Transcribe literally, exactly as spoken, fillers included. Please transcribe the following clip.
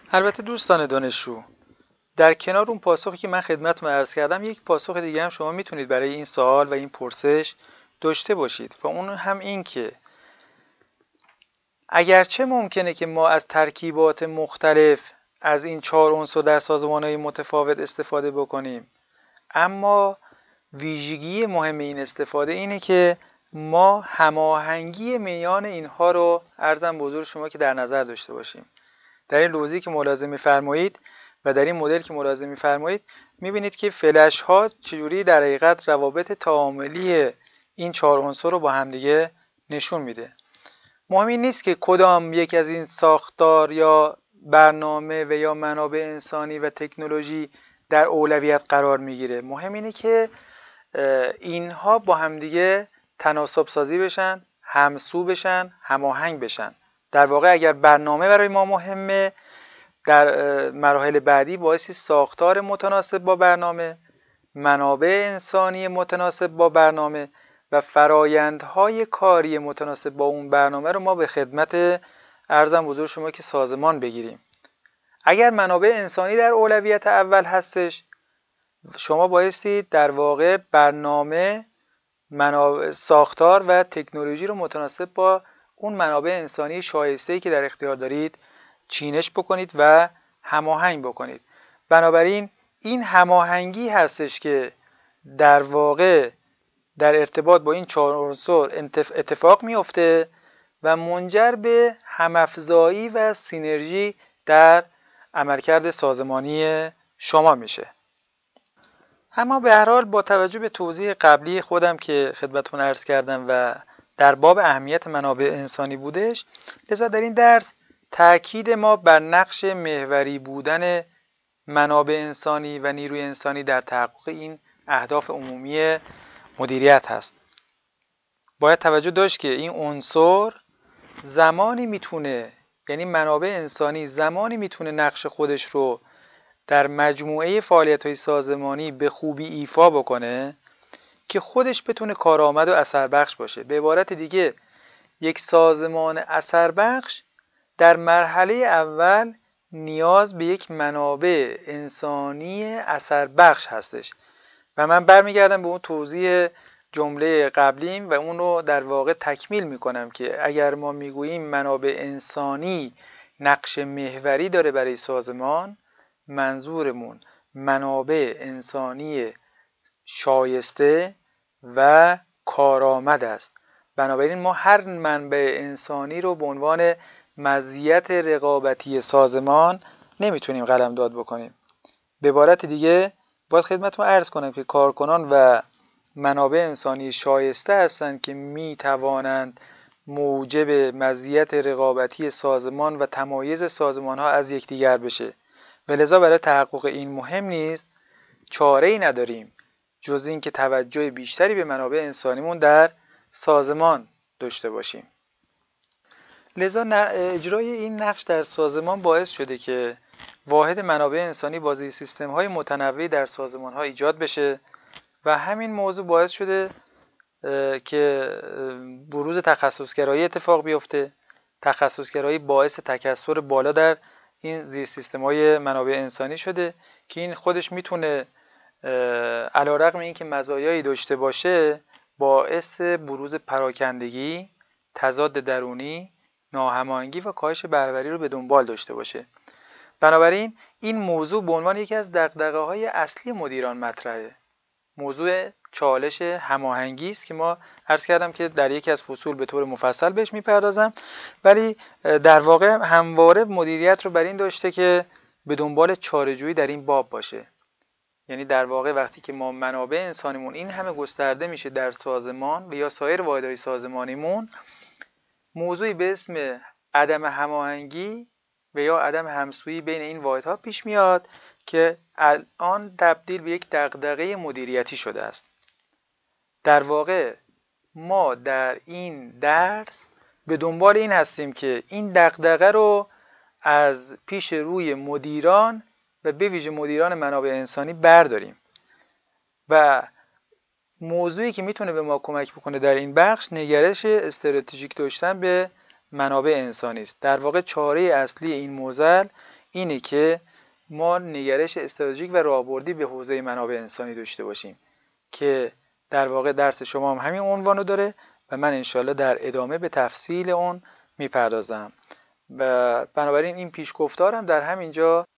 البته دوستان دانشجو، در کنار اون پاسخی که من خدمتتون عرض کردم، یک پاسخ دیگه هم شما میتونید برای این سوال و این پرسش داشته باشید و اون هم این که اگرچه ممکنه که ما از ترکیبات مختلف از این چهار عنصر در سازمان‌های متفاوت استفاده بکنیم، اما ویژگی مهم این استفاده اینه که ما هماهنگی میان اینها رو عرضم به حضور شما که در نظر داشته باشیم. در این لوحه‌ای که ملاحظه می‌فرمایید و در این مدل که ملاحظه می‌فرمایید می‌بینید که فلش ها چجوری در حقیقت روابط تعاملی این چهار عنصر رو با همدیگه نشون میده. مهم این نیست که کدام یک از این ساختار یا برنامه و یا منابع انسانی و تکنولوژی در اولویت قرار میگیره. مهم اینه که اینها با همدیگه تناسب سازی بشن، همسو بشن، هماهنگ بشن. در واقع اگر برنامه برای ما مهمه، در مراحل بعدی بایستی ساختار متناسب با برنامه، منابع انسانی متناسب با برنامه و فرایندهای کاری متناسب با اون برنامه رو ما به خدمت عرضم حضور شما که سازمان بگیریم. اگر منابع انسانی در اولویت اول هستش، شما بایستی در واقع برنامه، منابع، ساختار و تکنولوژی رو متناسب با اون منابع انسانی شایسته‌ای که در اختیار دارید چینش بکنید و هماهنگ بکنید. بنابراین این هماهنگی هستش که در واقع در ارتباط با این چهار عنصر اتفاق میفته و منجر به همافزایی و سینرژی در عملکرد سازمانی شما میشه. اما به هر حال با توجه به توضیح قبلی خودم که خدمتتون عرض کردم و در باب اهمیت منابع انسانی بودش، لذا در این درس تأکید ما بر نقش محوری بودن منابع انسانی و نیروی انسانی در تحقق این اهداف عمومی مدیریت هست. باید توجه داشت که این عنصر زمانی میتونه، یعنی منابع انسانی زمانی میتونه نقش خودش رو در مجموعه فعالیت‌های سازمانی به خوبی ایفا بکنه که خودش بتونه کارآمد و اثر بخش باشه. به عبارت دیگه یک سازمان اثر بخش در مرحله اول نیاز به یک منابع انسانی اثر بخش هستش و من برمیگردم به اون توضیح جمله قبلیم و اون رو در واقع تکمیل میکنم که اگر ما میگوییم منابع انسانی نقش محوری داره برای سازمان، منظورمون منابع انسانی شایسته و کارآمد است. بنابراین ما هر منبع انسانی رو به عنوان مزیت رقابتی سازمان نمیتونیم قلمداد بکنیم. به عبارت دیگه باید خدمتتون عرض کنم که کارکنان و منابع انسانی شایسته هستند که میتوانند موجب مزیت رقابتی سازمان و تمایز سازمان ها از یکدیگر بشه و لذا برای تحقق این مهم نیست چاره‌ای نداریم جز این که توجه بیشتری به منابع انسانیمون در سازمان داشته باشیم. لذا اجرای این نقش در سازمان باعث شده که واحد منابع انسانی بازی سیستم های متنوعی در سازمان ها ایجاد بشه و همین موضوع باعث شده که بروز تخصصگرایی اتفاق بیفته. تخصصگرایی باعث تکثر بالا در این زیر سیستم های منابع انسانی شده که این خودش میتونه علیرغم اینکه مزایایی داشته باشه باعث بروز پراکندگی، تضاد درونی، ناهماهنگی و کاهش بهره‌وری رو به دنبال داشته باشه. بنابراین این موضوع به عنوان یکی از دغدغه‌های اصلی مدیران مطرحه. موضوع چالش هماهنگی است که ما عرض کردم که در یکی از فصول به طور مفصل بهش میپردازم، ولی در واقع همواره مدیریت رو بر این داشته که به دنبال چاره‌جویی در این باب باشه. یعنی در واقع وقتی که ما منابع انسانیمون این همه گسترده میشه در سازمان و یا سایر واحدهای سازمانیمون، موضوعی به اسم عدم هماهنگی و یا عدم همسویی بین این واحدها پیش میاد که الان تبدیل به یک دغدغه مدیریتی شده است. در واقع ما در این درس به دنبال این هستیم که این دغدغه رو از پیش روی مدیران و به ویژه مدیران منابع انسانی برداریم و موضوعی که میتونه به ما کمک بکنه در این بخش نگرش استراتژیک داشتن به منابع انسانی است. در واقع چاره اصلی این معضل اینه که ما نگرش استراتژیک و راهبردی به حوزه منابع انسانی داشته باشیم که در واقع درس شما هم همین عنوانو داره و من انشالله در ادامه به تفصیل اون میپردازم و بنابراین این پیشگفتارم در همینجا